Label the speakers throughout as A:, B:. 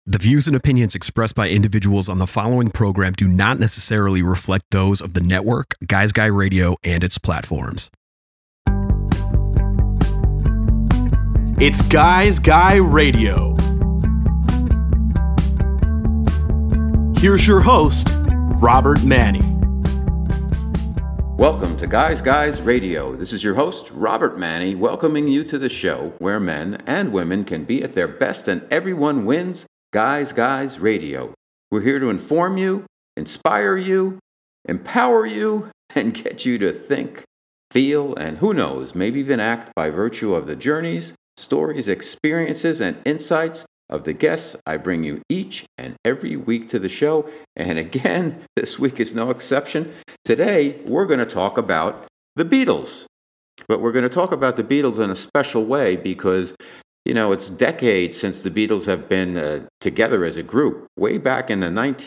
A: The views and opinions expressed by individuals on the following program do not necessarily reflect those of the network, Guys Guy Radio, and its platforms.
B: It's Guys Guy Radio. Here's your host, Robert Manni.
C: Welcome to Guys Radio. This is your host, Robert Manni, welcoming you to the show where men and women can be at their best and everyone wins. Guys Radio. We're here to inform you, inspire you, empower you, and get you to think, feel, and who knows, maybe even act by virtue of the journeys, stories, experiences, and insights of the guests I bring you each and every week to the show. And again, this week is no exception. Today, we're going to talk about the Beatles. But we're going to talk about the Beatles in a special way because you know, it's decades since the Beatles have been together as a group, way back in the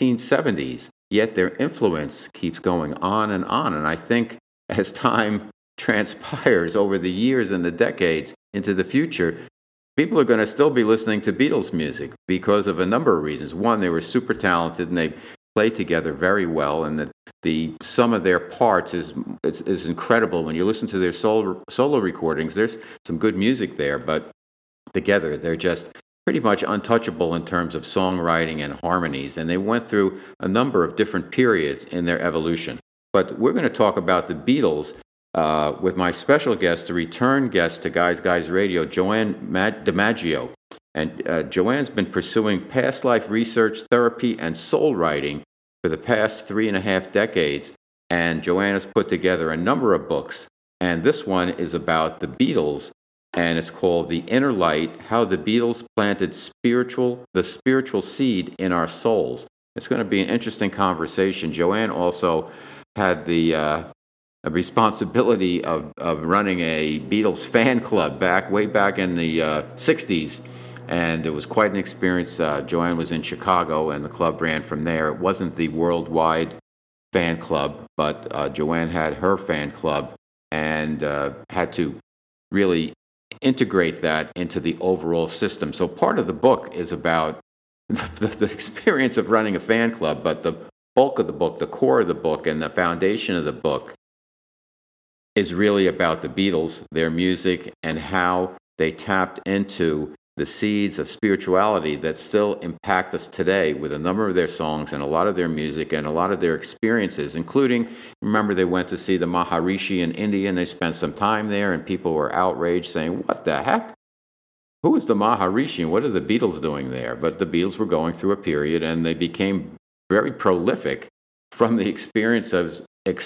C: 1970s, yet their influence keeps going on. And I think as time transpires over the years and the decades into the future, people are going to still be listening to Beatles music because of a number of reasons. One, they were super talented and they played together very well, and the sum of their parts is incredible. When you listen to their solo recordings, there's some good music there, but together, they're just pretty much untouchable in terms of songwriting and harmonies, and they went through a number of different periods in their evolution. But we're going to talk about the Beatles with my special guest, the return guest to Guys Radio, Joanne DiMaggio. And Joanne's been pursuing past life research, therapy, and soul writing for the past 3.5 decades, and Joanne has put together a number of books, and this one is about the Beatles, and it's called The Inner Light, How the Beatles Planted the Spiritual Seed in Our Souls. It's going to be an interesting conversation. Joanne also had the responsibility of running a Beatles fan club way back in the 60s, and it was quite an experience. Joanne was in Chicago, and the club ran from there. It wasn't the worldwide fan club, but Joanne had her fan club and had to really integrate that into the overall system. So part of the book is about the experience of running a fan club, but the bulk of the book, the core of the book, and the foundation of the book is really about the Beatles, their music, and how they tapped into the seeds of spirituality that still impact us today with a number of their songs and a lot of their music and a lot of their experiences, including, remember, they went to see the Maharishi in India and they spent some time there, and people were outraged saying, what the heck? Who is the Maharishi and what are the Beatles doing there? But the Beatles were going through a period and they became very prolific from the experiences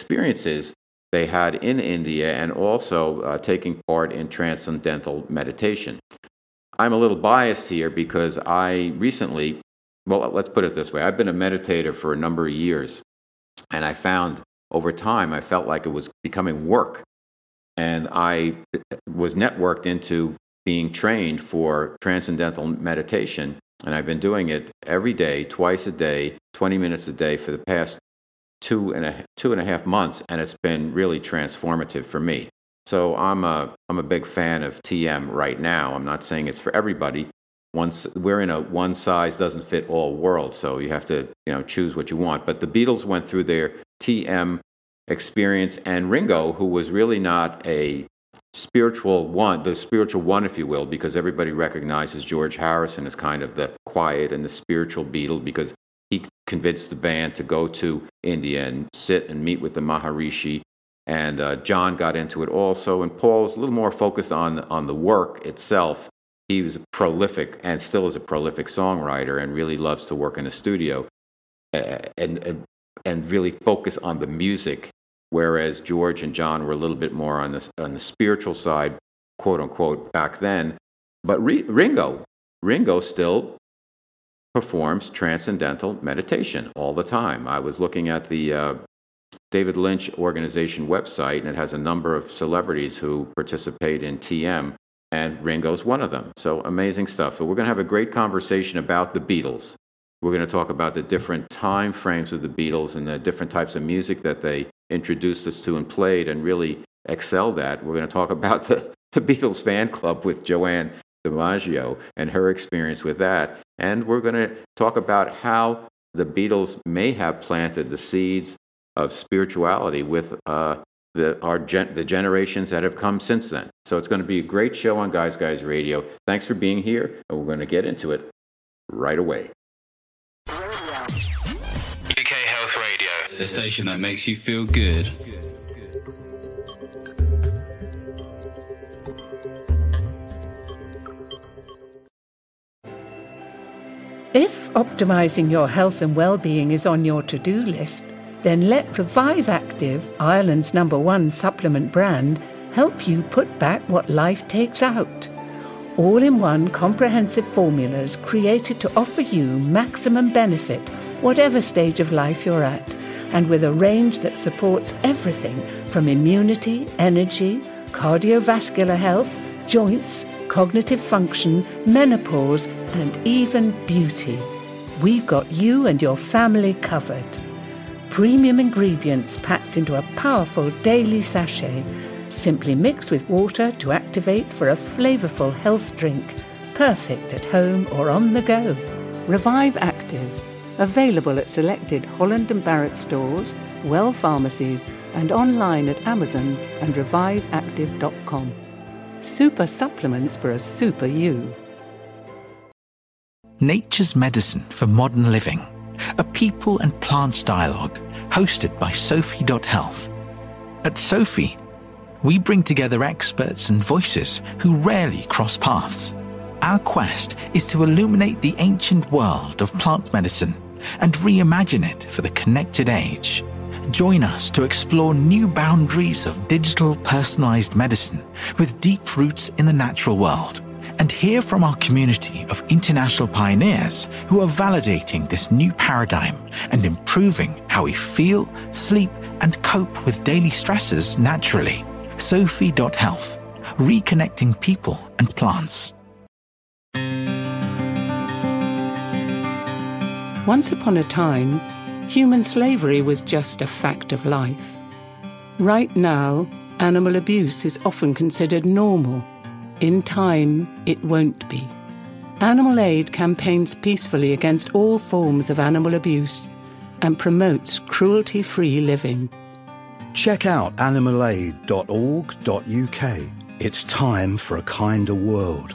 C: they had in India and also taking part in transcendental meditation. I'm a little biased here because I recently, well, let's put it this way. I've been a meditator for a number of years, and I found over time, I felt like it was becoming work. And I was networked into being trained for transcendental meditation, and I've been doing it every day, twice a day, 20 minutes a day for the past two and a half months, and it's been really transformative for me. So I'm a big fan of TM right now. I'm not saying it's for everybody. We're in a one size doesn't fit all world, so you have to choose what you want. But the Beatles went through their TM experience, and Ringo, who was really not a spiritual one, if you will, because everybody recognizes George Harrison as kind of the quiet and the spiritual Beatle because he convinced the band to go to India and sit and meet with the Maharishi. And John got into it also, and Paul's a little more focused on the work itself. He was prolific and still is a prolific songwriter and really loves to work in a studio and really focus on the music, whereas George and John were a little bit more on the spiritual side, quote unquote, back then. But Ringo still performs transcendental meditation all the time. I was looking at the David Lynch organization website, and it has a number of celebrities who participate in TM, and Ringo's one of them. So amazing stuff. So we're going to have a great conversation about the Beatles. We're going to talk about the different time frames of the Beatles and the different types of music that they introduced us to and played and really excelled at. We're going to talk about the Beatles fan club with Joanne DiMaggio and her experience with that. And we're going to talk about how the Beatles may have planted the seeds of spirituality with the generations that have come since then. So it's going to be a great show on Guys Guys Radio. Thanks for being here, and we're going to get into it right away.
D: UK Health Radio, the station that makes you feel good.
E: If optimizing your health and well-being is on your to-do list, then let Revive Active, Ireland's #1 supplement brand, help you put back what life takes out. All-in-one comprehensive formulas created to offer you maximum benefit, whatever stage of life you're at, and with a range that supports everything from immunity, energy, cardiovascular health, joints, cognitive function, menopause, and even beauty. We've got you and your family covered. Premium ingredients packed into a powerful daily sachet. Simply mix with water to activate for a flavorful health drink. Perfect at home or on the go. Revive Active. Available at selected Holland & Barrett stores, Well pharmacies, and online at Amazon and reviveactive.com. Super supplements for a super you.
F: Nature's Medicine for Modern Living, a people and plants dialogue hosted by Sophie.Health. At Sophie, we bring together experts and voices who rarely cross paths. Our quest is to illuminate the ancient world of plant medicine and reimagine it for the connected age. Join us to explore new boundaries of digital personalized medicine with deep roots in the natural world, and hear from our community of international pioneers who are validating this new paradigm and improving how we feel, sleep, and cope with daily stresses naturally. Sophie.Health, reconnecting people and plants.
E: Once upon a time, human slavery was just a fact of life. Right now, animal abuse is often considered normal. In time, it won't be. Animal Aid campaigns peacefully against all forms of animal abuse and promotes cruelty-free living.
G: Check out animalaid.org.uk. It's time for a kinder world.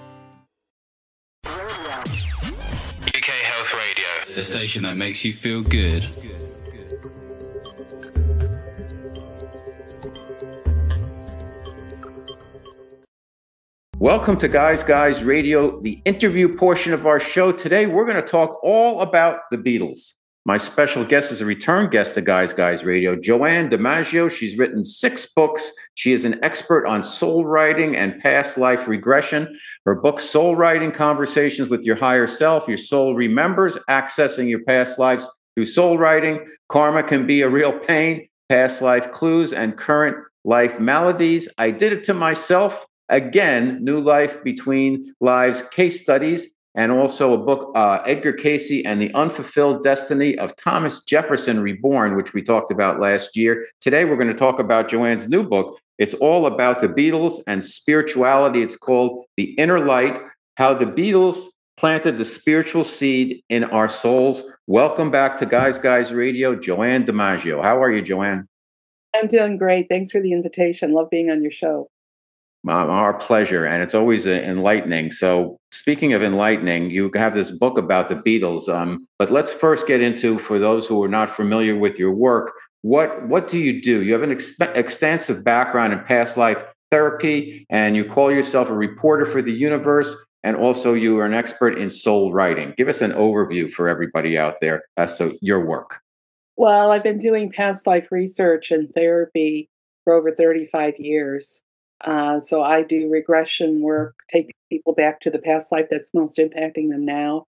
D: UK Health Radio, the station that makes you feel good.
C: Welcome to Guys Guys Radio, the interview portion of our show. Today, we're going to talk all about the Beatles. My special guest is a return guest to Guys Guys Radio, Joanne DiMaggio. She's written 6 books. She is an expert on soul writing and past life regression. Her book, Soul Writing: Conversations with Your Higher Self, Your Soul Remembers, Accessing Your Past Lives Through Soul Writing, Karma Can Be a Real Pain, Past Life Clues, and Current Life Maladies. I Did It to Myself. Again, New Life Between Lives case studies, and also a book, Edgar Cayce and the Unfulfilled Destiny of Thomas Jefferson Reborn, which we talked about last year. Today, we're going to talk about Joanne's new book. It's all about the Beatles and spirituality. It's called The Inner Light, How the Beatles Planted the Spiritual Seed in Our Souls. Welcome back to Guys Guys Radio, Joanne DiMaggio. How are you, Joanne?
H: I'm doing great. Thanks for the invitation. Love being on your show.
C: Our pleasure, and it's always enlightening. So speaking of enlightening, you have this book about the Beatles, but let's first get into, for those who are not familiar with your work, what do you do? You have an extensive background in past life therapy, and you call yourself a reporter for the universe, and also you are an expert in soul writing. Give us an overview for everybody out there as to your work.
H: Well, I've been doing past life research and therapy for over 35 years. So I do regression work, take people back to the past life that's most impacting them now.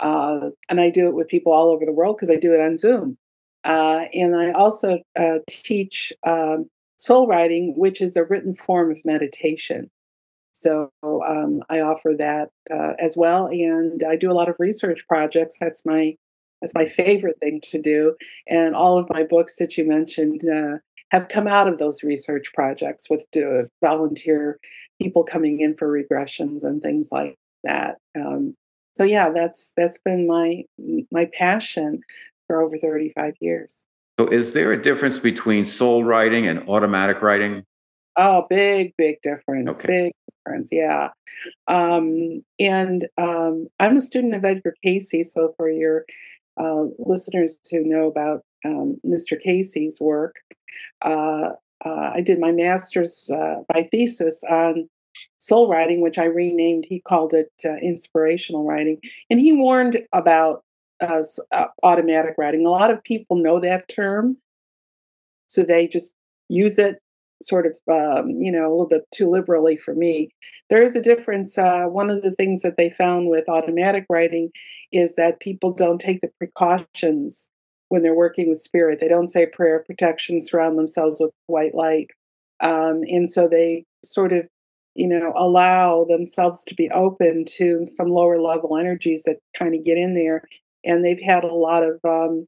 H: And I do it with people all over the world because I do it on Zoom. And I also teach soul writing, which is a written form of meditation. So I offer that as well. And I do a lot of research projects. That's my favorite thing to do. And all of my books that you mentioned have come out of those research projects with volunteer people coming in for regressions and things like that. So yeah, that's been my passion for over 35 years.
C: So, is there a difference between soul writing and automatic writing?
H: Oh, big difference.
C: Okay.
H: Big difference. Yeah. And I'm a student of Edgar Casey. So for your listeners to know about Mr. Casey's work, uh, I did my master's by thesis on soul writing, which I renamed. He called it inspirational writing, and he warned about automatic writing. A lot of people know that term, so they just use it sort of a little bit too liberally for me. There is a difference. One of the things that they found with automatic writing is that people don't take the precautions when they're working with spirit. They don't say prayer of protection, surround themselves with white light, and so they sort of allow themselves to be open to some lower level energies that kind of get in there. And they've had a lot of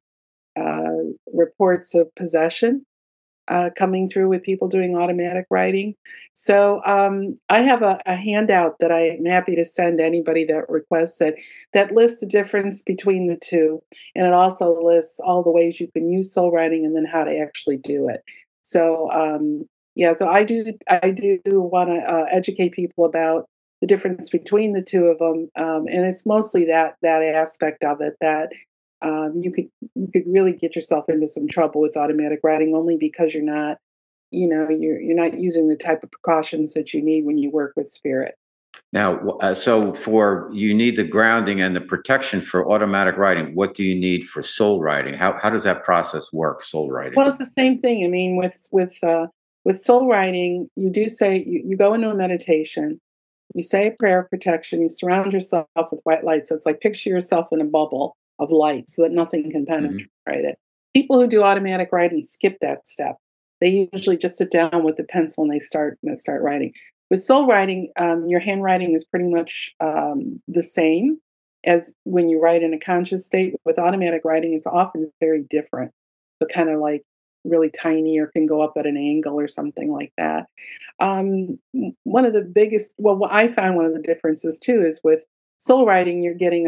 H: reports of possession coming through with people doing automatic writing. So I have a handout that I am happy to send anybody that requests it, that lists the difference between the two. And it also lists all the ways you can use soul writing and then how to actually do it. So yeah, so I do want to educate people about the difference between the two of them. And it's mostly that aspect of it that you could really get yourself into some trouble with automatic writing only because you're not using the type of precautions that you need when you work with spirit.
C: Now, so for you need the grounding and the protection for automatic writing. What do you need for soul writing? How does that process work? Soul writing.
H: Well, it's the same thing. I mean, with soul writing, you do say you go into a meditation, you say a prayer of protection, you surround yourself with white light. So it's like picture yourself in a bubble of light so that nothing can
C: Mhm.
H: penetrate it. People who do automatic writing skip that step. They usually just sit down with the pencil and they start writing. With soul writing, your handwriting is pretty much the same as when you write in a conscious state. With automatic writing, it's often very different. So kind of like really tiny or can go up at an angle or something like that. One of the biggest, well, what I found one of the differences too is with soul writing, you're getting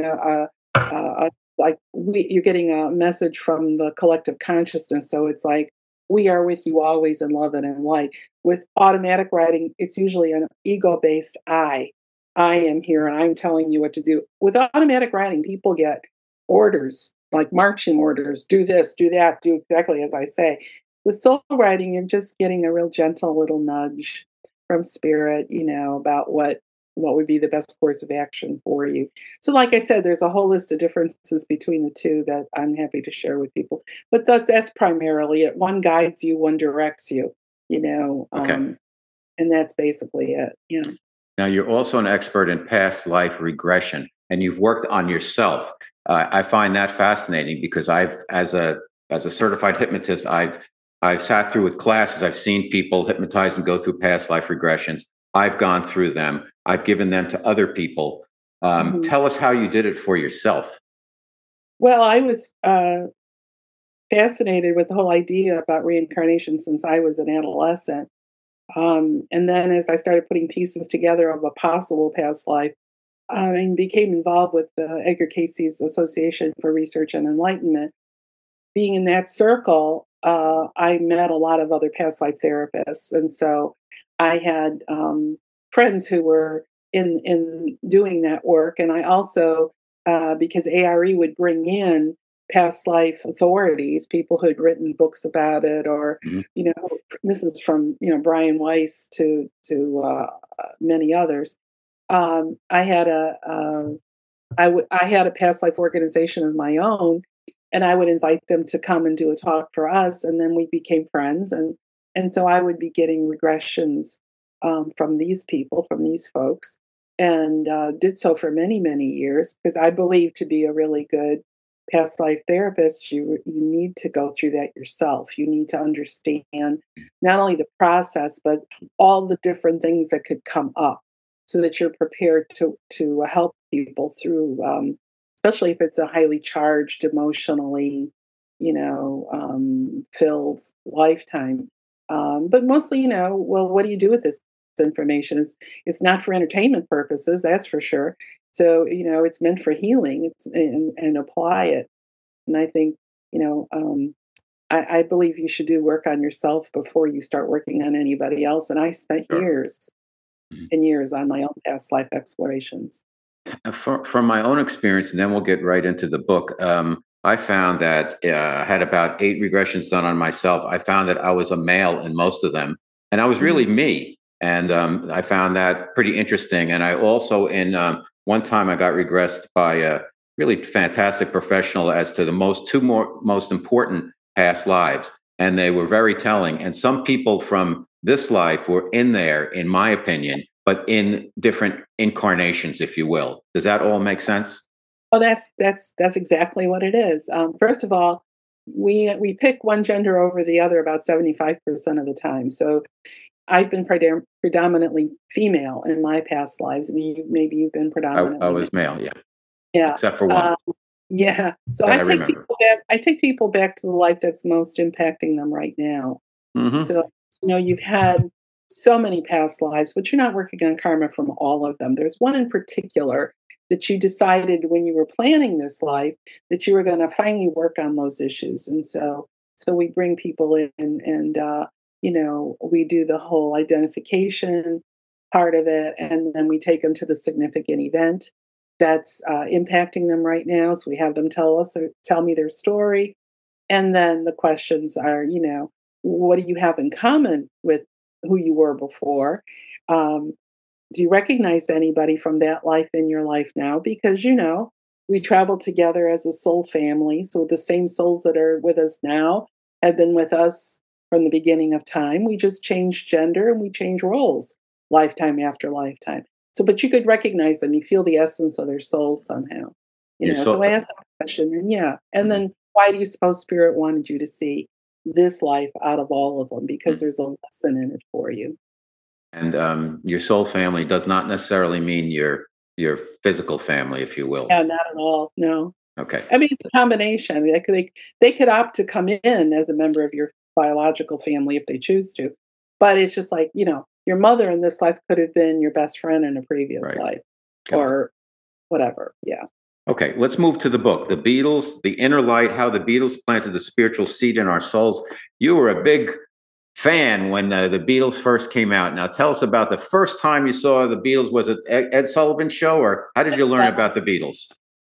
H: you're getting a message from the collective consciousness. So it's like, we are with you always in love and in light. With automatic writing, it's usually an ego based I am here and I'm telling you what to do. With automatic writing, people get orders, like marching orders, do this, do that, do exactly as I say. With soul writing, you're just getting a real gentle little nudge from spirit, about what would be the best course of action for you. So, like I said, there's a whole list of differences between the two that I'm happy to share with people. But that's primarily it. One guides you, one directs you,
C: Okay.
H: and that's basically it.
C: Now, you're also an expert in past life regression, and you've worked on yourself. I find that fascinating because as a certified hypnotist, I've sat through with classes. I've seen people hypnotize and go through past life regressions. I've gone through them. I've given them to other people.
H: Mhm.
C: Tell us how you did it for yourself.
H: Well, I was fascinated with the whole idea about reincarnation since I was an adolescent. And then as I started putting pieces together of a possible past life, and became involved with the Edgar Casey's Association for Research and Enlightenment, being in that circle, I met a lot of other past life therapists. And so I had friends who were in doing that work. And I also, because ARE would bring in past life authorities, people who had written books about it, or
C: Mhm.
H: this is from Brian Weiss to many others. I had I had a past life organization of my own, and I would invite them to come and do a talk for us, and then we became friends, and so I would be getting regressions from these people, from these folks, and did so for many years because I believe to be a really good past life therapist, you need to go through that yourself. You need to understand not only the process, but all the different things that could come up so that you're prepared to help people through, especially if it's a highly charged, emotionally, filled lifetime. But mostly, well, what do you do with this information? It's not for entertainment purposes, that's for sure. So, it's meant for healing. And apply it. And I think, you know, I believe you should do work on yourself before you start working on anybody else. And I spent
C: Sure.
H: years
C: Mhm.
H: and years on my own past life explorations.
C: From my own experience, and then we'll get right into the book. I found that I had about 8 regressions done on myself. I found that I was a male in most of them, and I was
H: Mhm.
C: really me. And I found that pretty interesting. And I also, in one time, I got regressed by a really fantastic professional as to the most important past lives, and they were very telling. And some people from this life were in there, in my opinion, but in different incarnations, if you will. Does that all make sense?
H: Oh, that's exactly what it is. First of all, we pick one gender over the other about 75% of the time. So I've been predominantly female in my past lives. I mean, maybe you've been
C: I
H: predominantly male.
C: was male, yeah,
H: Yeah.
C: except for one
H: Um, yeah. So
C: that
H: I
C: I
H: take
C: remember.
H: people back. I take people back to the life that's most impacting them right now.
C: Hmm.
H: So, you've had so many past lives, but you're not working on karma from all of them. There's one in particular that you decided when you were planning this life that you were going to finally work on those issues. And so we bring people in and, we do the whole identification part of it. And then we take them to the significant event that's impacting them right now. So we have them tell me their story. And then the questions are, what do you have in common with who you were before? Um, do you recognize anybody from that life in your life now? Because, we travel together as a soul family. So the same souls that are with us now have been with us from the beginning of time. We just change gender and we change roles lifetime after lifetime. So, but you could recognize them. You feel the essence of their soul somehow.
C: You
H: So
C: saw.
H: I asked that question, and yeah. And
C: Mhm.
H: then why do you suppose Spirit wanted you to see this life out of all of them? Because
C: Mhm.
H: there's a lesson in it for you.
C: And your soul family does not necessarily mean your physical family, if you will.
H: Yeah, not at all. No.
C: Okay.
H: I mean, it's a combination. They could opt to come in as a member of your biological family if they choose to, but it's just like your mother in this life could have been your best friend in a previous
C: Right.
H: life,
C: Got it.
H: or whatever. Yeah.
C: Okay, let's move to the book, The Beatles, The Inner Light, How the Beatles Planted the Spiritual Seed in Our Souls. You were a big fan when the Beatles first came out. Now, tell us about the first time you saw the Beatles. Was it Ed Sullivan Show, or how did you learn about the Beatles?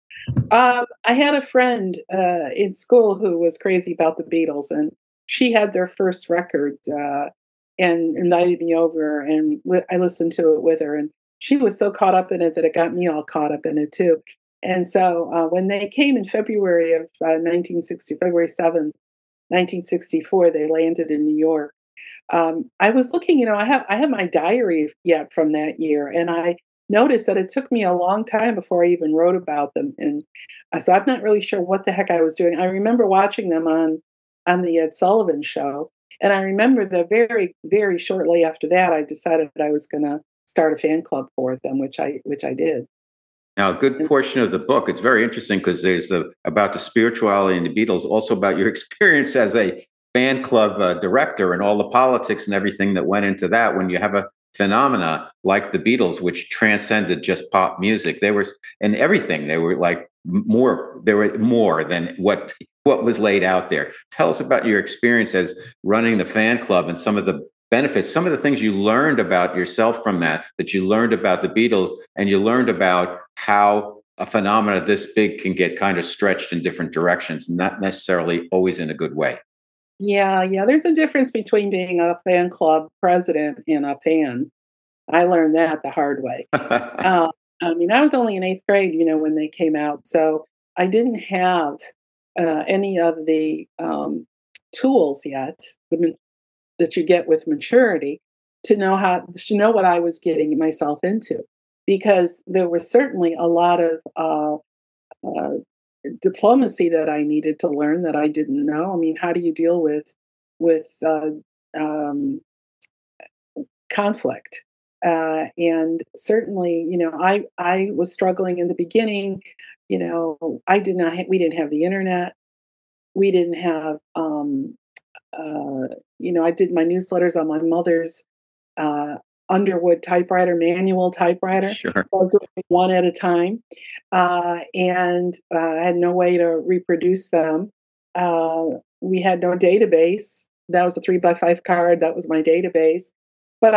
H: I had a friend in school who was crazy about the Beatles, and she had their first record and invited me over, and I listened to it with her. And she was so caught up in it that it got me all caught up in it too. And so when they came in February of 1960, February 7th, 1964, they landed in New York. I was looking, I have my diary yet from that year, and I noticed that it took me a long time before I even wrote about them, and so I'm not really sure what the heck I was doing. I remember watching them on the Ed Sullivan Show, and I remember that very very shortly after that, I decided I was going to start a fan club for them, which I did.
C: Now, a good
H: And
C: portion of the book, it's very interesting because there's about the spirituality in the Beatles, also about your experience as a fan club director and all the politics and everything that went into that. When you have a phenomena like the Beatles, which transcended just pop music, they were and everything. They were like more. They were more than what was laid out there. Tell us about your experience as running the fan club and some of the benefits, some of the things you learned about yourself from that you learned about the Beatles, and you learned about how a phenomena this big can get kind of stretched in different directions, not necessarily always in a good way.
H: yeah, yeah, there's a difference between being a fan club president and a fan. I learned that the hard way. Uh, I mean, I was only in 8th grade, when they came out, so I didn't have any of the tools yet that you get with maturity to know what I was getting myself into, because there was certainly a lot of uh, diplomacy that I needed to learn that I didn't know. I mean, how do you deal with um, conflict? And certainly, I was struggling in the beginning. I did not. We didn't have the internet. We didn't have. I did my newsletters on my mother's Underwood typewriter, manual typewriter.
C: Sure.
H: So I was doing one at a time, and I had no way to reproduce them. We had no database. That was a 3x5 card. That was my database. But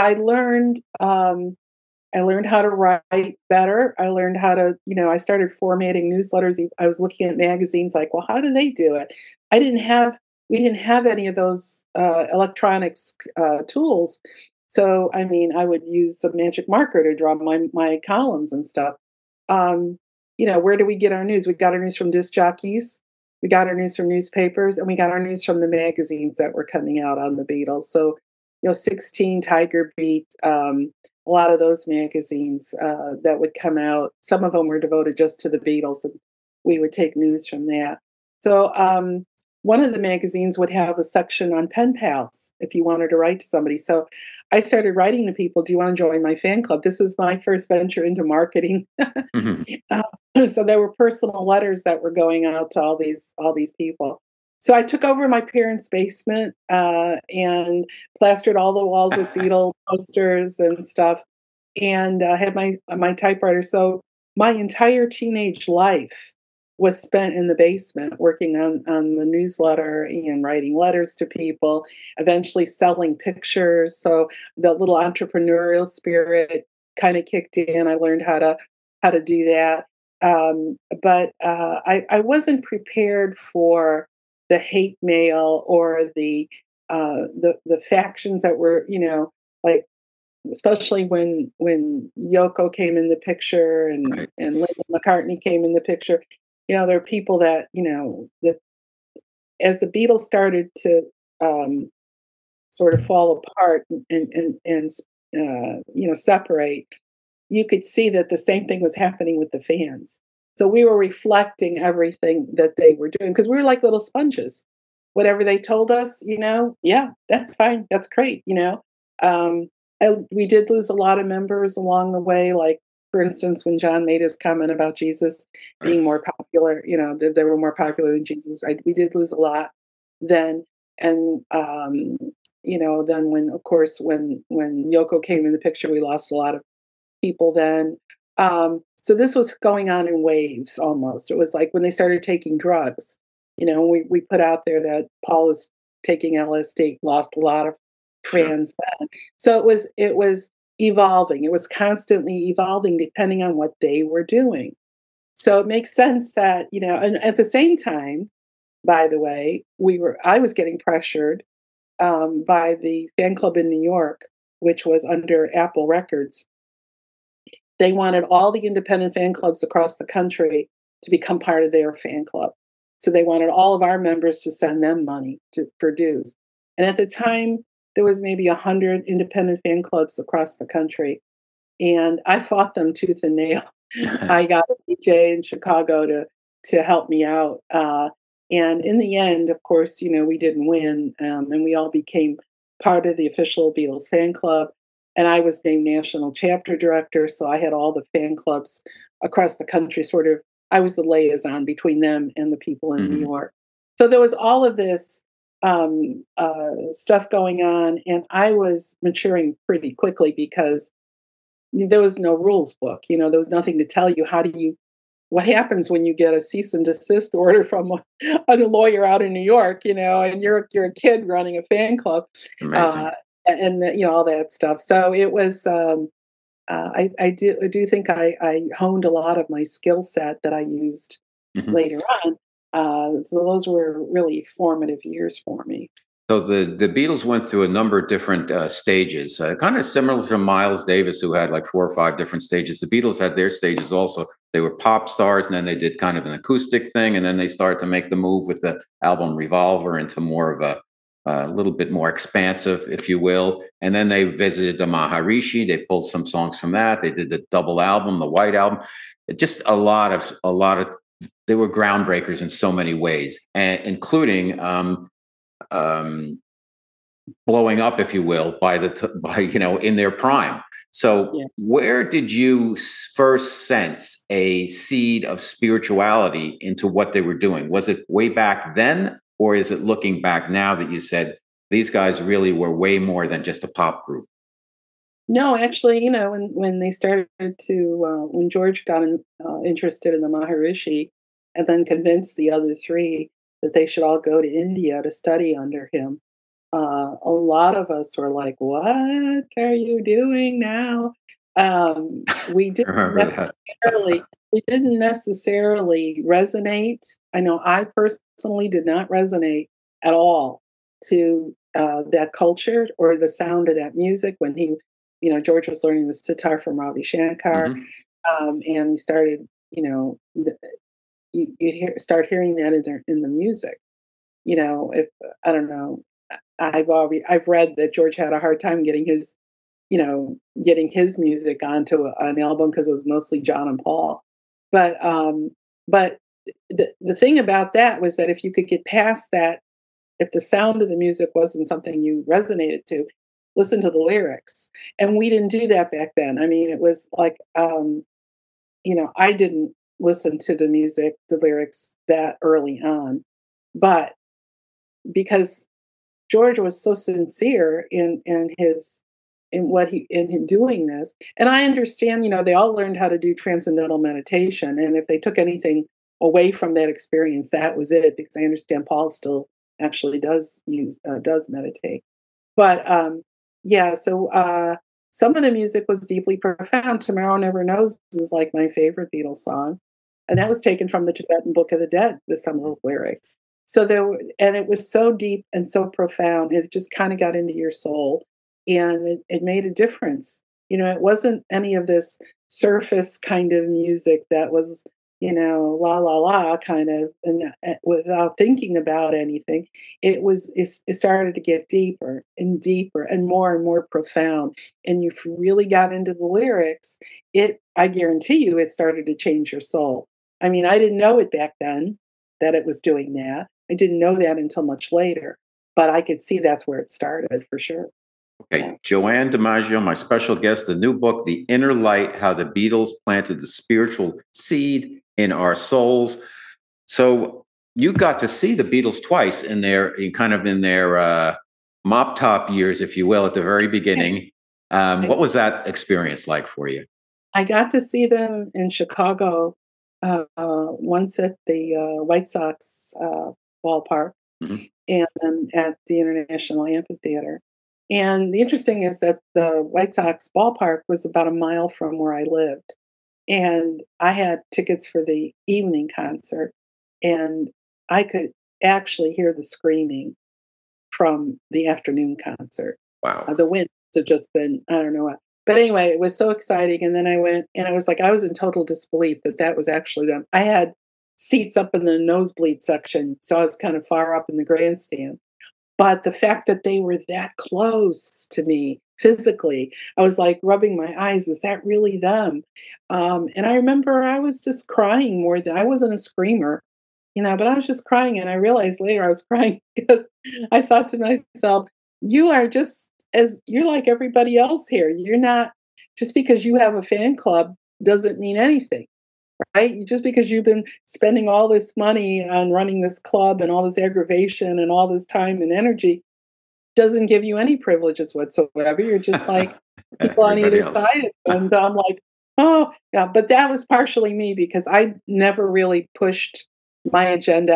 H: I learned how to write better. I learned how to, I started formatting newsletters. I was looking at magazines like, well, how do they do it? We didn't have any of those electronics tools. So, I mean, I would use a magic marker to draw my columns and stuff. Where do we get our news? We got our news from disc jockeys. We got our news from newspapers, and we got our news from the magazines that were coming out on the Beatles. So, 16, Tiger Beat, a lot of those magazines that would come out. Some of them were devoted just to the Beatles, and we would take news from that. So one of the magazines would have a section on pen pals if you wanted to write to somebody. So I started writing to people, do you want to join my fan club? This was my first venture into marketing. So there were personal letters that were going out to all these people. So I took over my parents' basement and plastered all the walls with Beatle posters and stuff, and had my typewriter. So my entire teenage life was spent in the basement working on the newsletter and writing letters to people, eventually selling pictures. So the little entrepreneurial spirit kind of kicked in. I learned how to do that. But I wasn't prepared for the hate mail or the factions that were, like, especially when Yoko came in the picture and
C: Right.
H: and Linda McCartney came in the picture. There are people that that as the Beatles started to sort of fall apart and separate, you could see that the same thing was happening with the fans. So we were reflecting everything that they were doing because we were like little sponges. Whatever they told us, yeah, that's fine, that's great. We did lose a lot of members along the way. Like, for instance, when John made his comment about Jesus being more popular, that they were more popular than Jesus. We did lose a lot then, and then when Yoko came in the picture, we lost a lot of people then. So this was going on in waves almost. It was like when they started taking drugs. We put out there that Paul was taking LSD, lost a lot of fans then. So it was evolving. It was constantly evolving depending on what they were doing. So it makes sense that, and at the same time, by the way, I was getting pressured by the fan club in New York, which was under Apple Records. They wanted all the independent fan clubs across the country to become part of their fan club. So they wanted all of our members to send them money for dues. And at the time, there was maybe 100 independent fan clubs across the country. And I fought them tooth and nail. I got a DJ in Chicago to help me out. And in the end, of course, we didn't win. And we all became part of the official Beatles fan club. And I was named national chapter director. So I had all the fan clubs across the country I was the liaison between them and the people in New York. So there was all of this stuff going on, and I was maturing pretty quickly because there was no rules book. There was nothing to tell you what happens when you get a cease and desist order from a lawyer out in New York, and you're a kid running a fan club, and all that stuff. So it was. I do think I honed a lot of my skill set that I used later on. So those were really formative years for me.
C: So the Beatles went through a number of different stages, kind of similar to Miles Davis, who had like 4 or 5 different stages. The Beatles had their stages also. They were pop stars, and then they did kind of an acoustic thing, and then they started to make the move with the album Revolver into more of a little bit more expansive, if you will. And then they visited the Maharishi. They pulled some songs from that. They did the double album, the White Album. Just a lot of. They were groundbreakers in so many ways, and including blowing up, if you will, by in their prime. So, where did you first sense a seed of spirituality into what they were doing? Was it way back then? Or is it looking back now that you said these guys really were way more than just a pop group?
H: No, actually, when they started to when George got interested in the Maharishi, and then convinced the other three that they should all go to India to study under him, a lot of us were like, "What are you doing now?" We
C: I
H: didn't
C: remember that.
H: necessarily resonate. I know I personally did not resonate at all to that culture or the sound of that music when George was learning the sitar from Ravi Shankar,
C: Hmm.
H: and he started, start hearing that in the music. If I don't know, I've read that George had a hard time getting his music onto an album because it was mostly John and Paul. But the thing about that was that if you could get past that, if the sound of the music wasn't something you resonated to, listen to the lyrics. And we didn't do that back then. I mean, it was like, I didn't listen to the lyrics that early on, but because George was so sincere in him doing this. And I understand, they all learned how to do transcendental meditation. And if they took anything away from that experience, that was it, because I understand Paul still actually does meditate. But yeah, so some of the music was deeply profound. Tomorrow Never Knows is like my favorite Beatles song. And that was taken from the Tibetan Book of the Dead with some of those lyrics. And it was so deep and so profound. It just kind of got into your soul, and it made a difference. It wasn't any of this surface kind of music that was, la la la kind of, and without thinking about anything. It started to get deeper and deeper and more profound. And you really got into the lyrics, I guarantee you, it started to change your soul. I mean, I didn't know it back then that it was doing that. I didn't know that until much later, but I could see that's where it started for sure.
C: Okay,
H: Yeah.
C: Joanne DiMaggio, my special guest, the new book, The Inner Light, How the Beatles Planted the Spiritual Seed in Our Souls. So you got to see the Beatles twice in their mop top years, if you will, at the very beginning. What was that experience like for you?
H: I got to see them in Chicago once at the White Sox ballpark,
C: Mhm.
H: and then at the International Amphitheater. And the interesting is that the White Sox ballpark was about a mile from where I lived. And I had tickets for the evening concert, and I could actually hear the screaming from the afternoon concert.
C: Wow.
H: The winds have just been, I don't know what. But anyway, it was so exciting. And then I went, and I was like, I was in total disbelief that was actually them. I had seats up in the nosebleed section, so I was kind of far up in the grandstand. But the fact that they were that close to me physically, I was like rubbing my eyes. Is that really them? And I remember I was just crying more than I wasn't a screamer, but I was just crying. And I realized later I was crying because I thought to myself, you're like everybody else here. You're not, just because you have a fan club doesn't mean anything, right? Just because you've been spending all this money on running this club and all this aggravation and all this time and energy doesn't give you any privileges whatsoever. You're just like people on
C: Everybody
H: either
C: else.
H: side. And I'm like, oh, yeah. But that was partially me because I never really pushed my agenda.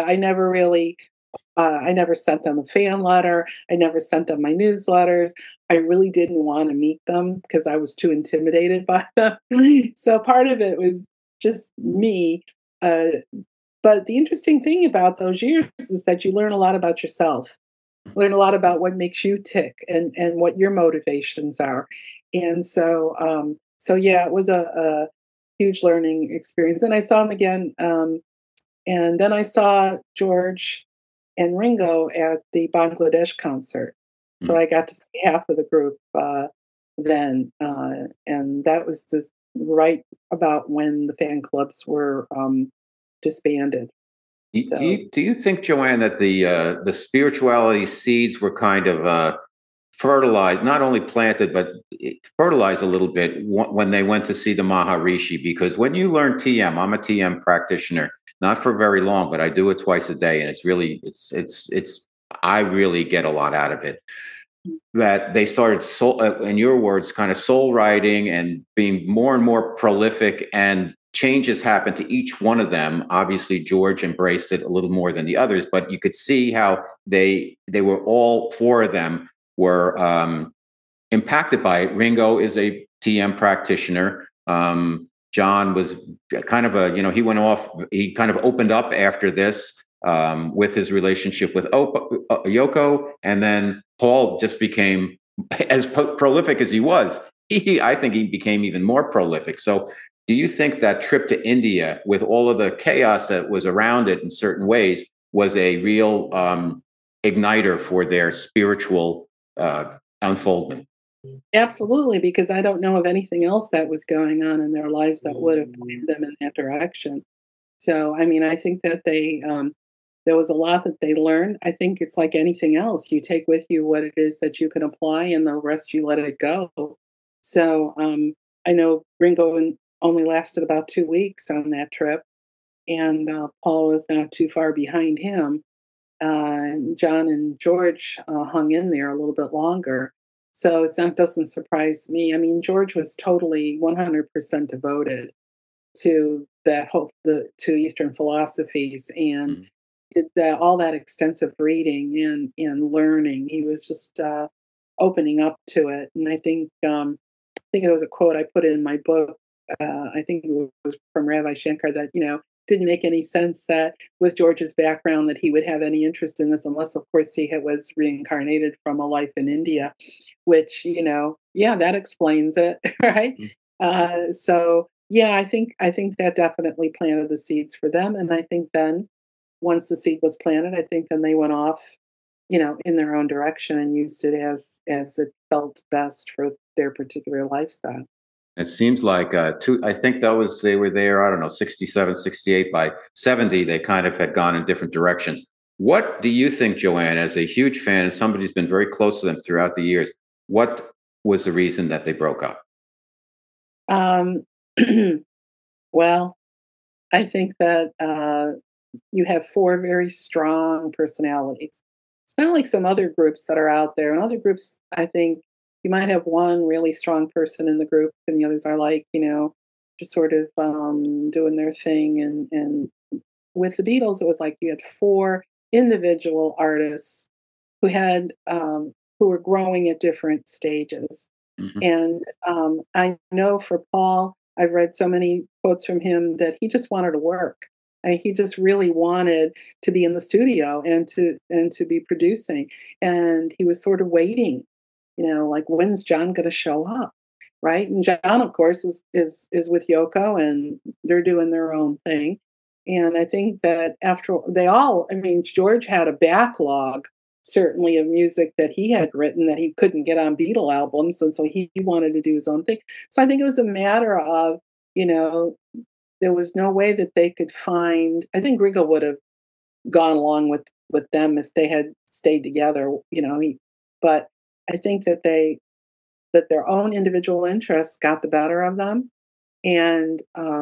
H: I never sent them a fan letter. I never sent them my newsletters. I really didn't want to meet them because I was too intimidated by them. So part of it was just me. Uh, but the interesting thing about those years is that you learn a lot about yourself, learn a lot about what makes you tick and what your motivations are. And so yeah, it was a huge learning experience. And I saw him again. And then I saw George and Ringo at the Bangladesh concert. So
C: Mm.
H: I got to see half of the group then. And that was just right about when the fan clubs were disbanded. So
C: Do you think, Joanne, that the spirituality seeds were kind of fertilized, not only planted, but fertilized a little bit when they went to see the Maharishi? Because when you learn TM, I'm a TM practitioner, not for very long, but I do it twice a day, and it's really, I really get a lot out of it. that they started soul, in your words, kind of soul writing and being more and more prolific, and changes happened to each one of them. Obviously, George embraced it a little more than the others, but you could see how they were, all four of them were impacted by it. Ringo is a TM practitioner. John was kind of he went off, he kind of opened up after this with his relationship with Yoko, and then Paul just became as prolific as he was. I think he became even more prolific. So do you think that trip to India, with all of the chaos that was around it in certain ways, was a real igniter for their spiritual unfoldment?
H: Absolutely, because I don't know of anything else that was going on in their lives that would have pointed them in that direction. So, I mean, I think that there was a lot that they learned. I think it's like anything else. You take with you what it is that you can apply, and the rest you let it go. So, I know Ringo only lasted about 2 weeks on that trip, and Paul was not too far behind him. John and George hung in there a little bit longer. So that doesn't surprise me. I mean, George was totally 100% devoted to to Eastern philosophies, and did all that extensive reading and learning. He was just opening up to it. And I think it was a quote I put in my book. I think it was from Ravi Shankar that, didn't make any sense that with George's background that he would have any interest in this, unless, of course, was reincarnated from a life in India, which, yeah, that explains it, right? So, yeah, I think that definitely planted the seeds for them. And I think then once the seed was planted, I think then they went off, in their own direction and used it as it felt best for their particular lifestyle.
C: It seems like I think they were there, I don't know, 67, 68. By 70, they kind of had gone in different directions. What do you think, Joanne, as a huge fan and somebody who's been very close to them throughout the years, what was the reason that they broke up?
H: Um, well, I think that you have four very strong personalities. It's not like some other groups that are out there. In other groups, I think you might have one really strong person in the group, and the others are like, just sort of doing their thing. And with the Beatles, it was like you had four individual artists who had who were growing at different stages.
C: Mhm.
H: And I know for Paul, I've read so many quotes from him that he just wanted to work. I mean, he just really wanted to be in the studio and to be producing. And he was sort of waiting, like when's John going to show up, right? And John, of course, is with Yoko, and they're doing their own thing. And I think that after I mean, George had a backlog certainly of music that he had written that he couldn't get on Beatle albums, and so he wanted to do his own thing. So I think it was a matter of, you know, there was no way that they could find. I think Ringo would have gone along with them if they had stayed together, but I think that their own individual interests got the better of them, and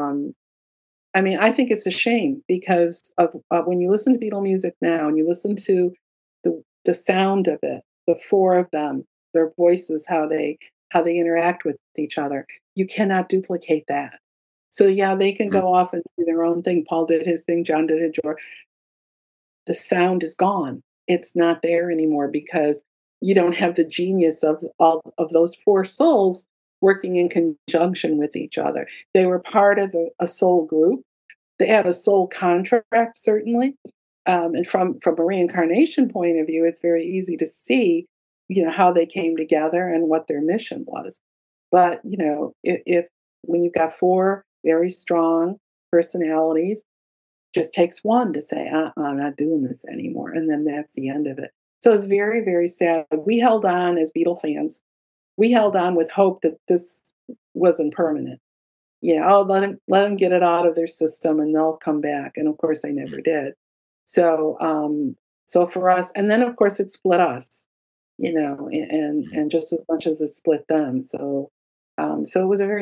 H: I mean, I think it's a shame because of when you listen to Beatle music now and you listen to the sound of it, the four of them, their voices, how they interact with each other, you cannot duplicate that. So yeah, they can
C: Mm.
H: go off and do their own thing. Paul did his thing, John did it, George. The sound is gone. It's not there anymore because you don't have the genius of all of those four souls working in conjunction with each other. They were part of a soul group. They had a soul contract, certainly. And from a reincarnation point of view, it's very easy to see, how they came together and what their mission was. But if when you've got four very strong personalities, just takes one to say, I'm not doing this anymore. And then that's the end of it. So it's very, very sad. We held on as Beatle fans. We held on with hope that this wasn't permanent. Let them get it out of their system and they'll come back. And of course they never did. So so for us, and then of course it split us, and just as much as it split them. So so it was a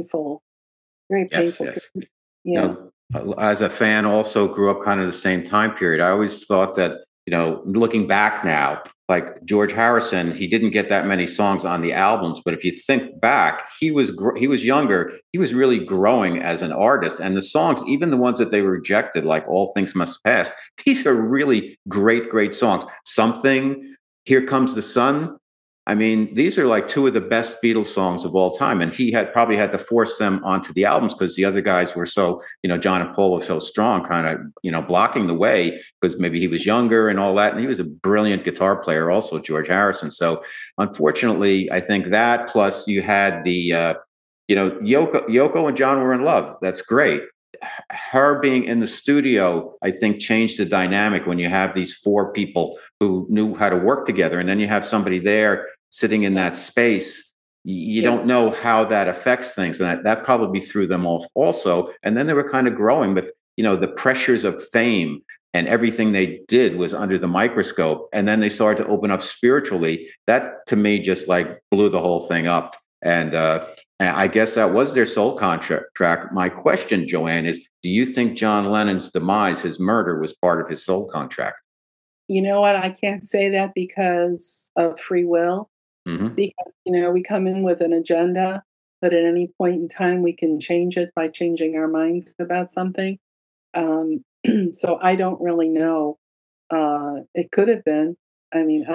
H: very
C: Yes,
H: painful
C: yes.
H: yeah.
C: As a fan, also grew up kind of the same time period. I always thought that looking back now, like George Harrison, he didn't get that many songs on the albums, but if you think back, he was younger. He was really growing as an artist, and the songs, even the ones that they rejected, like "All Things Must Pass," these are really great songs. Something, "Here Comes the Sun." I mean, these are like two of the best Beatles songs of all time, and he had probably had to force them onto the albums because the other guys were so, John and Paul were so strong, kind of, blocking the way because maybe he was younger and all that, and he was a brilliant guitar player, also George Harrison. So, unfortunately, I think that plus you had the, Yoko and John were in love. That's great. Her being in the studio, I think, changed the dynamic when you have these four people who knew how to work together, and then you have somebody there sitting in that space. You don't know how that affects things, and that probably threw them off also. And then they were kind of growing with, the pressures of fame, and everything they did was under the microscope. And then they started to open up spiritually. That to me just like blew the whole thing up. And I guess that was their soul contract. My question, Joanne, is: do you think John Lennon's demise, his murder, was part of his soul contract?
H: You know what? I can't say that because of free will.
C: Mm-hmm.
H: Because, we come in with an agenda, but at any point in time, we can change it by changing our minds about something. So I don't really know. It could have been. I mean,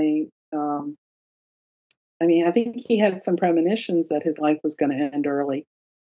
H: I think he had some premonitions that his life was going to end early.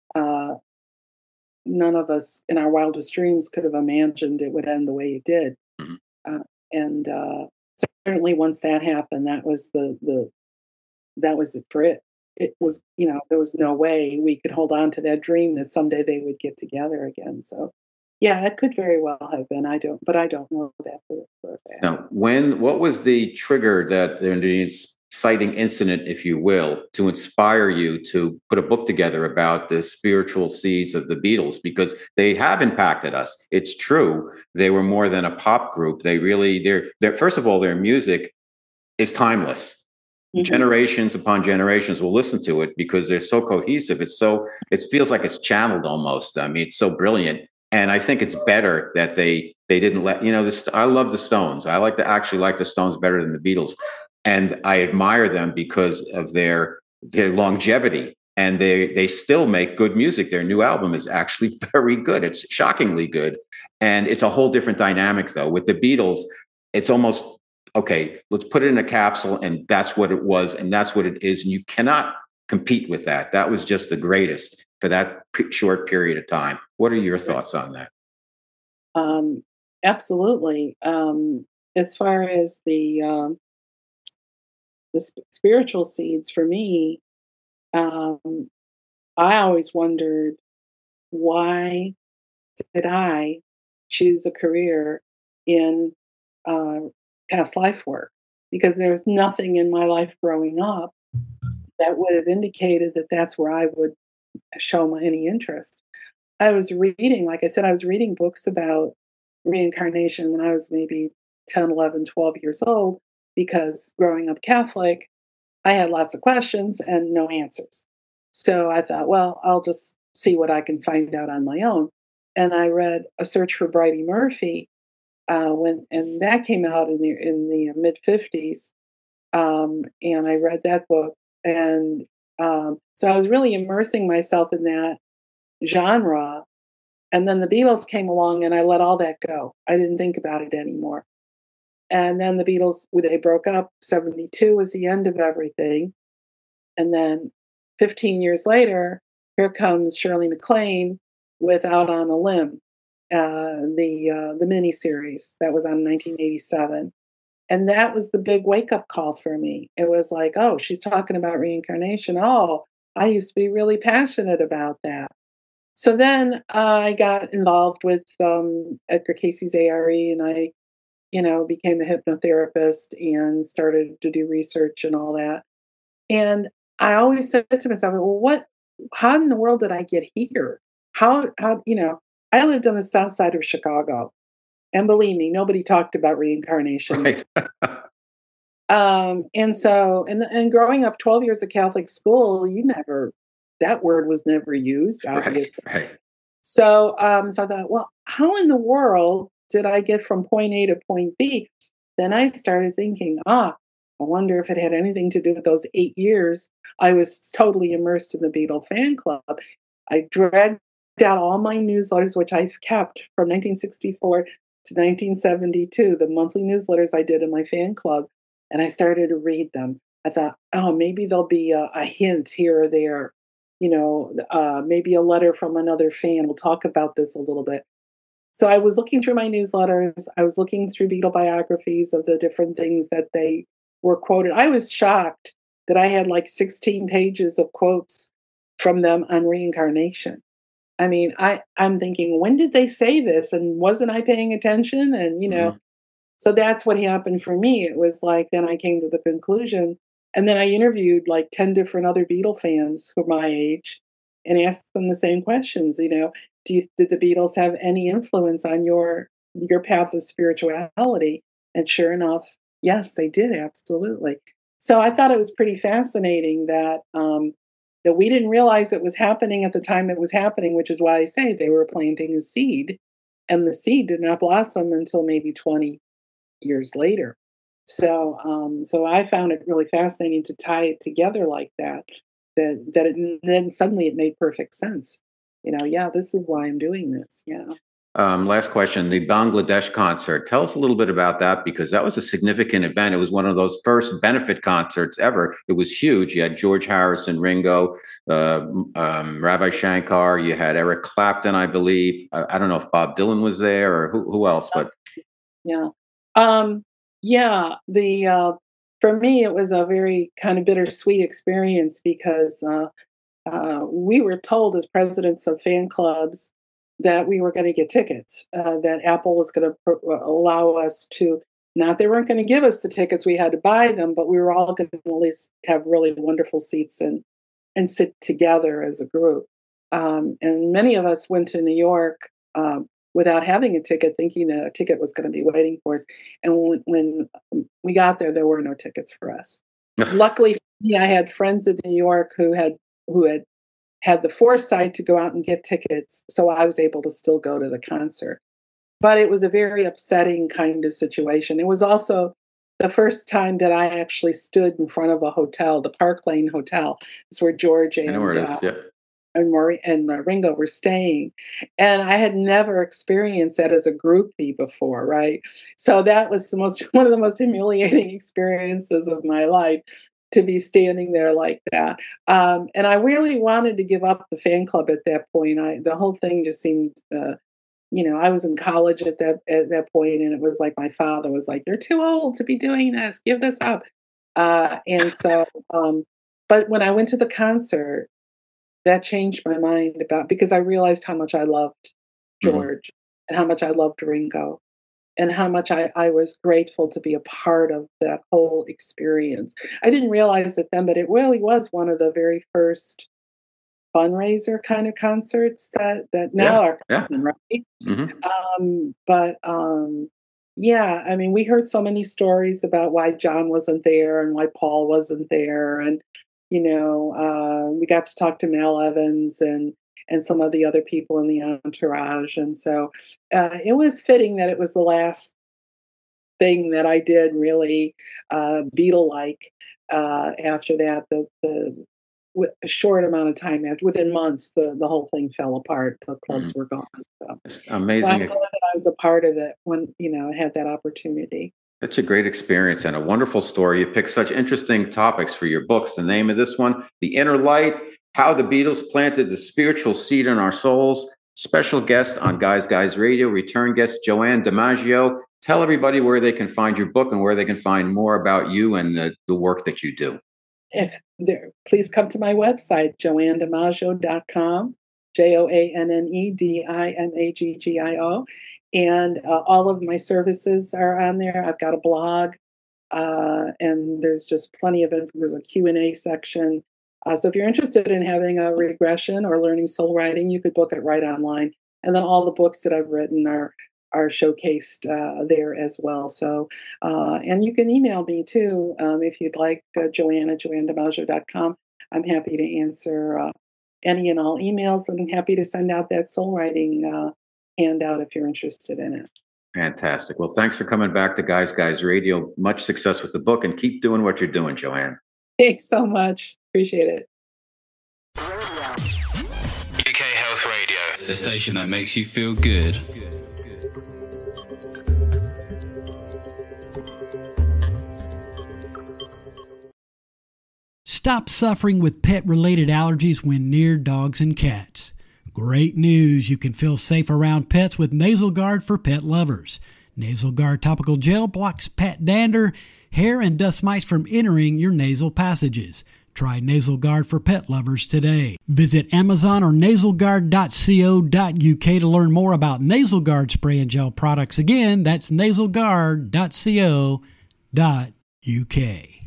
H: None of us in our wildest dreams could have imagined it would end the way it did.
C: Mm-hmm.
H: And certainly once that happened, that was that was it for it. It was, there was no way we could hold on to that dream that someday they would get together again. So, yeah, it could very well have been. I don't know that for a fact.
C: Now, what was the trigger, that the inciting incident, if you will, to inspire you to put a book together about the spiritual seeds of the Beatles? Because they have impacted us. It's true. They were more than a pop group. They're first of all, their music is timeless. Mm-hmm. Generations upon generations will listen to it because they're so cohesive. It feels like it's channeled almost. I mean, it's so brilliant. And I think it's better that they didn't let, I love the Stones. I like the Stones better than the Beatles. And I admire them because of their longevity. And they still make good music. Their new album is actually very good. It's shockingly good. And it's a whole different dynamic, though. With the Beatles, it's almost, okay, let's put it in a capsule, and that's what it was, and that's what it is. And you cannot compete with that. That was just the greatest for that short period of time. What are your thoughts on that?
H: Absolutely. As far as the spiritual seeds for me, I always wondered, why did I choose a career in past life work? Because there's nothing in my life growing up that would have indicated that that's where I would show any interest. I was reading, like I said, I was reading books about reincarnation when I was maybe 10, 11, 12 years old, because growing up Catholic, I had lots of questions and no answers. So I thought, well, I'll just see what I can find out on my own. And I read A Search for Bridey Murphy, and that came out in the mid 50s. And I read that book, and so I was really immersing myself in that genre. And then the Beatles came along, and I let all that go. I didn't think about it anymore. And then the Beatles, they broke up. 72 was the end of everything. And then 15 years later, here comes Shirley MacLaine with Out on a Limb, the miniseries that was on 1987. And that was the big wake-up call for me. It was like, oh, she's talking about reincarnation. Oh, I used to be really passionate about that. So then I got involved with Edgar Cayce's ARE, and I, became a hypnotherapist and started to do research and all that. And I always said to myself, well, how in the world did I get here? How, I lived on the south side of Chicago. And believe me, nobody talked about reincarnation.
C: Right.
H: And so, and growing up 12 years at Catholic school, that word was never used, obviously.
C: Right.
H: So I thought, well, how in the world did I get from point A to point B? then I started thinking, I wonder if it had anything to do with those 8 years I was totally immersed in the Beatle fan club. I dragged out all my newsletters, which I've kept from 1964 to 1972, the monthly newsletters I did in my fan club, and I started to read them. I thought, oh, maybe there'll be a hint here or there, maybe a letter from another fan. We'll talk about this a little bit. So I was looking through my newsletters. I was looking through Beatle biographies of the different things that they were quoted. I was shocked that I had like 16 pages of quotes from them on reincarnation. I mean, I'm thinking, when did they say this? And wasn't I paying attention? And,
C: Mhm.
H: so that's what happened for me. It was like, then I came to the conclusion. And then I interviewed like 10 different other Beatle fans who are my age and asked them the same questions. Did the Beatles have any influence on your path of spirituality? And sure enough, yes, they did, absolutely. So I thought it was pretty fascinating that we didn't realize it was happening at the time it was happening, which is why I say they were planting a seed, and the seed did not blossom until maybe 20 years later. So I found it really fascinating to tie it together like that. Then suddenly it made perfect sense. Yeah, this is why I'm doing this. Yeah.
C: Last question, the Bangladesh concert. Tell us a little bit about that because that was a significant event. It was one of those first benefit concerts ever. It was huge. You had George Harrison, Ringo, Ravi Shankar. You had Eric Clapton, I believe. I don't know if Bob Dylan was there or who else, but
H: Yeah. Yeah. For me, it was a very kind of bittersweet experience because we were told as presidents of fan clubs that we were going to get tickets, that Apple was going to allow us to, not they weren't going to give us the tickets, we had to buy them, but we were all going to at least have really wonderful seats and sit together as a group. And many of us went to New York without having a ticket, thinking that a ticket was going to be waiting for us. And when we got there, there were no tickets for us. Luckily for me, I had friends in New York who had the foresight to go out and get tickets, so I was able to still go to the concert. But it was a very upsetting kind of situation. It was also the first time that I actually stood in front of a hotel, the Park Lane Hotel. It's where George
C: I know where it is. Yeah.
H: and Ringo were staying. And I had never experienced that as a groupie before, right? So that was one of the most humiliating experiences of my life, to be standing there like that. And I really wanted to give up the fan club at that point. The whole thing just seemed, I was in college at that point, and it was like my father was like, "You're too old to be doing this. Give this up." And so, but when I went to the concert, that changed my mind because I realized how much I loved
C: Mhm.
H: George and how much I loved Ringo and how much I was grateful to be a part of that whole experience. I didn't realize it then, but it really was one of the very first fundraiser kind of concerts that now
C: Yeah.
H: are
C: Yeah.
H: common, right?
C: Hmm.
H: But yeah, I mean, we heard so many stories about why John wasn't there and why Paul wasn't there, and we got to talk to Mel Evans and some of the other people in the entourage, and so it was fitting that it was the last thing that I did really Beatle like. After that, the with a short amount of time after, within months, the whole thing fell apart. The clubs
C: Hmm.
H: were gone.
C: It's
H: So I'm glad
C: amazing.
H: that I was a part of it when I had that opportunity.
C: Such a great experience and a wonderful story. You picked such interesting topics for your books. The name of this one, The Inner Light, How the Beatles Planted the Spiritual Seed in Our Souls. Special guest on Guys Radio, return guest Joanne DiMaggio. Tell everybody where they can find your book and where they can find more about you and the work that you do.
H: If there, please come to my website, joannedimaggio.com, JoanneDimaggio. And all of my services are on there. I've got a blog, and there's just plenty of info. There's a Q&A section. So if you're interested in having a regression or learning soul writing, you could book it right online. And then all the books that I've written are showcased there as well. So, and you can email me too if you'd like, Joanne at JoanneDimaggio.com. I'm happy to answer any and all emails, and I'm happy to send out that soul writing handout if you're interested in it.
C: Fantastic. Well, thanks for coming back to Guys Radio. Much success with the book, and keep doing what you're doing, Joanne.
H: Thanks so much. Appreciate it.
D: UK Health Radio, the station that makes you feel good.
I: Stop suffering with pet-related allergies when near dogs and cats. Great news! You can feel safe around pets with Nasal Guard for pet lovers. Nasal Guard topical gel blocks pet dander, hair, and dust mites from entering your nasal passages. Try Nasal Guard for pet lovers today. Visit Amazon or nasalguard.co.uk to learn more about Nasal Guard spray and gel products. Again, that's nasalguard.co.uk.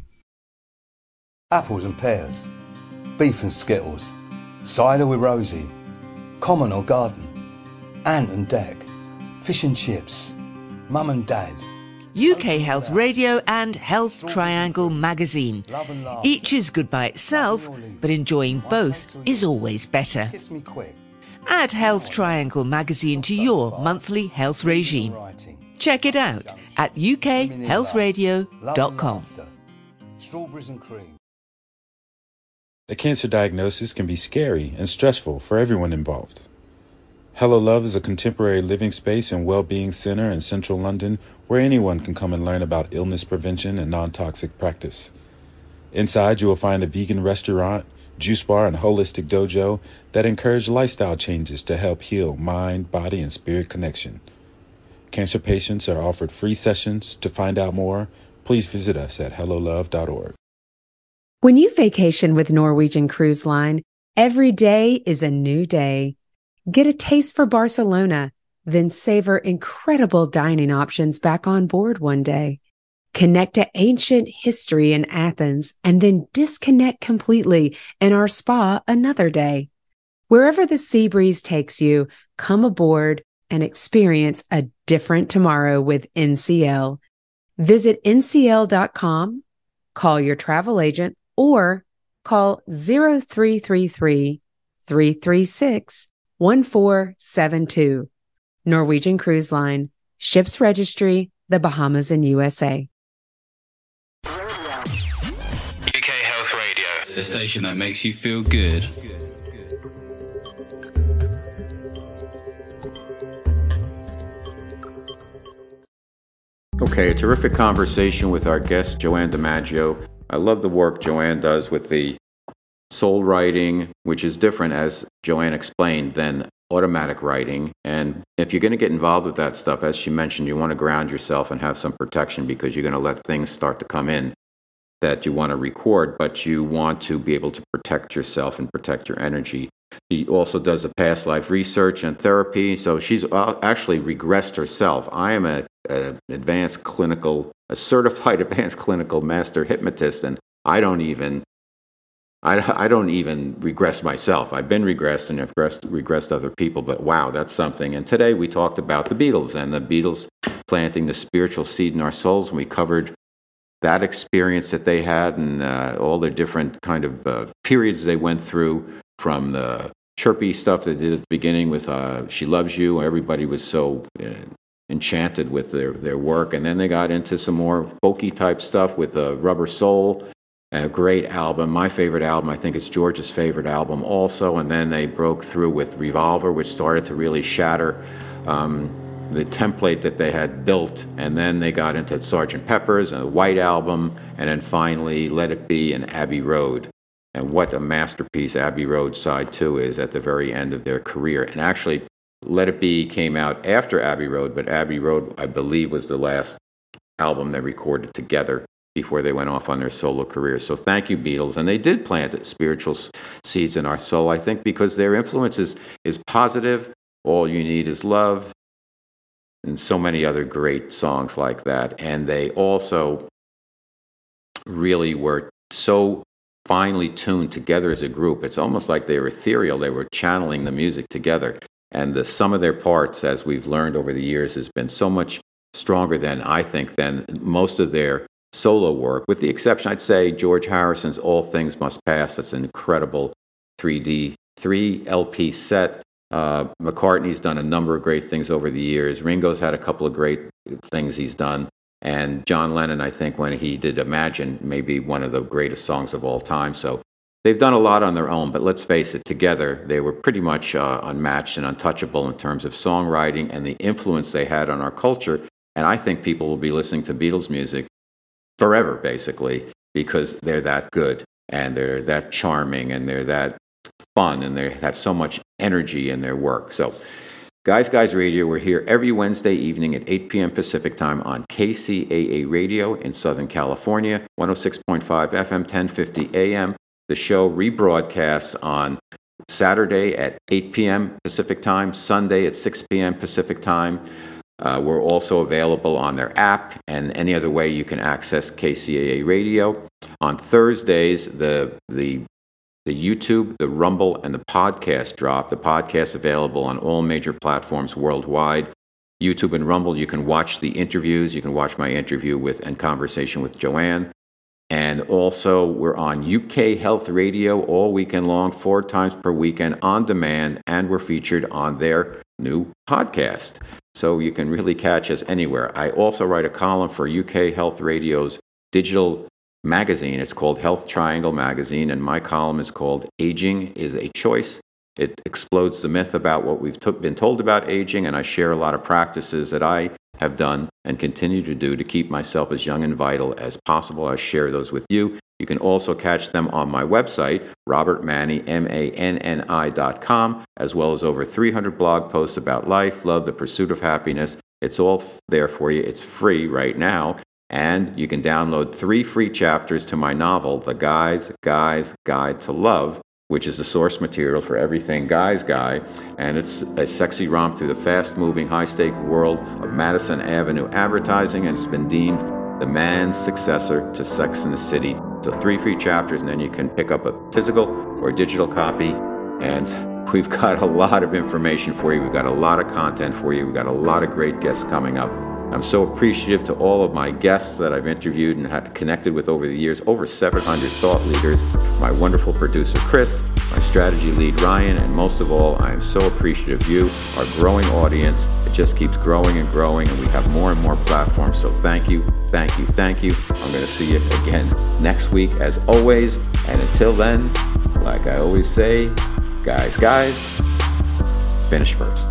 G: Apples and pears, beef and skittles, cider with Rosie, common or garden, ant and deck, fish and chips, mum and dad.
J: UK Health Radio and Health Triangle magazine. Each is good by itself, but enjoying both is always better. Add Health Triangle magazine to your monthly health regime. Check it out at ukhealthradio.com.
G: Strawberries and cream.
K: A cancer diagnosis can be scary and stressful for everyone involved. Hello Love is a contemporary living space and well-being center in central London where anyone can come and learn about illness prevention and non-toxic practice. Inside, you will find a vegan restaurant, juice bar, and holistic dojo that encourage lifestyle changes to help heal mind, body, and spirit connection. Cancer patients are offered free sessions. To find out more, please visit us at hellolove.org.
L: When you vacation with Norwegian Cruise Line, every day is a new day. Get a taste for Barcelona, then savor incredible dining options back on board one day. Connect to ancient history in Athens, and then disconnect completely in our spa another day. Wherever the sea breeze takes you, come aboard and experience a different tomorrow with NCL. Visit ncl.com, call your travel agent, or call 0333-336-1472. Norwegian Cruise Line, Ships Registry, the Bahamas and USA.
D: UK Health Radio, the station that makes you feel good.
C: Okay, a terrific conversation with our guest, Joanne DiMaggio. I love the work Joanne does with the soul writing, which is different, as Joanne explained, than automatic writing. And if you're going to get involved with that stuff, as she mentioned, you want to ground yourself and have some protection because you're going to let things start to come in that you want to record, but you want to be able to protect yourself and protect your energy. She also does a past life research and therapy, so she's actually regressed herself. I am a certified advanced clinical master hypnotist, and I don't even regress myself. I've been regressed and have regressed other people, but wow, that's something. And today we talked about the Beatles and the Beatles planting the spiritual seed in our souls, and we covered that experience that they had and all the different kind of periods they went through, from the chirpy stuff they did at the beginning with She Loves You. Everybody was so enchanted with their work, and then they got into some more folky type stuff with Rubber Soul, a great album. My favorite album, I think it's George's favorite album also, and then they broke through with Revolver, which started to really shatter the template that they had built, and then they got into Sgt. Pepper's and the White Album, and then finally Let It Be and Abbey Road. And what a masterpiece Abbey Road Side 2 is at the very end of their career. And actually, Let It Be came out after Abbey Road, but Abbey Road, I believe, was the last album they recorded together before they went off on their solo careers. So thank you, Beatles. And they did plant spiritual seeds in our soul, I think, because their influence is positive. All You Need Is Love, and so many other great songs like that. And they also really were so finely tuned together as a group. It's almost like they were ethereal. They were channeling the music together. And the sum of their parts, as we've learned over the years, has been so much stronger than most of their solo work, with the exception, I'd say, George Harrison's All Things Must Pass. That's an incredible 3 LP set. McCartney's done a number of great things over the years. Ringo's had a couple of great things he's done. And John Lennon, I think, when he did Imagine, maybe one of the greatest songs of all time. So they've done a lot on their own, but let's face it, together they were pretty much unmatched and untouchable in terms of songwriting and the influence they had on our culture. And I think people will be listening to Beatles music forever, basically, because they're that good and they're that charming and they're that fun and they have so much energy in their work. So Guys Radio, we're here every Wednesday evening at 8 p.m. Pacific Time on KCAA Radio in Southern California, 106.5 FM, 1050 AM. The show rebroadcasts on Saturday at 8 p.m. Pacific Time, Sunday at 6 p.m. Pacific Time. We're also available on their app and any other way you can access KCAA Radio. On Thursdays, the YouTube, the Rumble, and the podcast drop. The podcast available on all major platforms worldwide. YouTube and Rumble, you can watch the interviews. You can watch my interview with and conversation with Joanne. And also, we're on UK Health Radio all weekend long, 4 times per weekend on demand, and we're featured on their new podcast. So you can really catch us anywhere. I also write a column for UK Health Radio's digital magazine. It's called Health Triangle Magazine, and my column is called Aging is a Choice. It explodes the myth about what we've been told about aging, and I share a lot of practices that I have done and continue to do to keep myself as young and vital as possible. I share those with you. You can also catch them on my website, robertmanni.com, as well as over 300 blog posts about life, love, the pursuit of happiness. It's all there for you. It's free right now. And you can download 3 free chapters to my novel, The Guy's Guide to Love, which is the source material for everything Guy's Guy. And it's a sexy romp through the fast-moving, high-stake world of Madison Avenue advertising, and it's been deemed the man's successor to Sex and the City. So 3 free chapters, and then you can pick up a physical or digital copy. And we've got a lot of information for you. We've got a lot of content for you. We've got a lot of great guests coming up. I'm so appreciative to all of my guests that I've interviewed and had connected with over the years, over 700 thought leaders, my wonderful producer, Chris, my strategy lead, Ryan, and most of all, I am so appreciative of you, our growing audience. It just keeps growing and growing, and we have more and more platforms, so thank you, thank you, thank you. I'm going to see you again next week, as always, and until then, like I always say, guys, finish first.